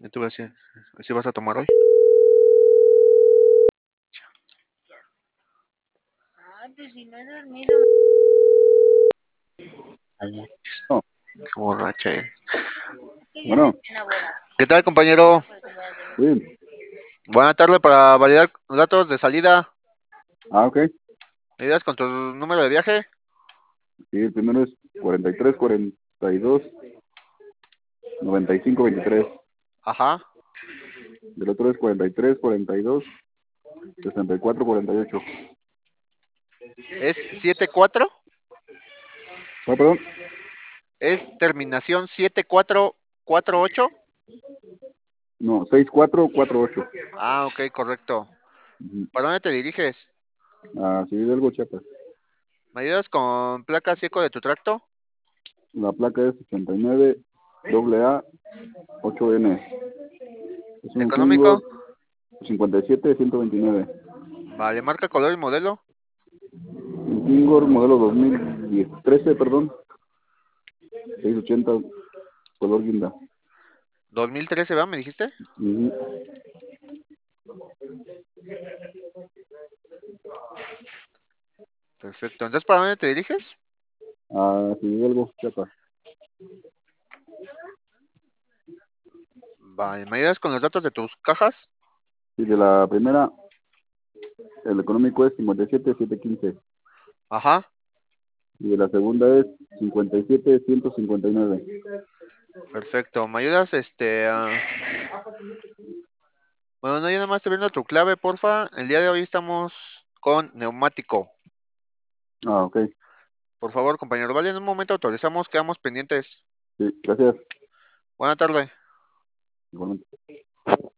Yo te voy a decir, ¿si vas a tomar hoy? Ay, pues si no he dormido. No, qué borracha eres. Que ya se Bueno, tiene boda. ¿Qué tal, compañero? sí. Buena tarde para validar datos de salida. Ok. ¿Me ayudas con tu número de viaje? Sí, el primero es 43, 42, 95, 23. Ajá. El otro es 43, 42, 64, 48. ¿Es 74? Ah, perdón. ¿Es terminación 7448? No, 6448. Ah, ok, correcto. ¿Para dónde te diriges? Sí, Hidalgo, Chiapas. ¿Me ayudas con placa seco de tu tracto? La placa es 89 AA 8N. Es un ¿Económico? Kingo 57 129. Vale, marca, color y modelo. Un Kingo modelo 2013, perdón. 680 color guinda. 2013, ¿va? ¿Me dijiste? Ujú. Perfecto. Entonces, ¿para dónde te diriges? Sí, Hidalgo, Chiapas. Vale, ¿me ayudas con los datos de tus cajas? Y de la primera, el económico es 57 715. Ajá. Y de la segunda es 57 159. Perfecto. ¿Me ayudas, Bueno, no, yo nada más estoy viendo tu clave, porfa. El día de hoy estamos con neumático. Ok. Por favor, compañero, vale, en un momento autorizamos, quedamos pendientes. Sí, gracias. Buena tarde. Igualmente.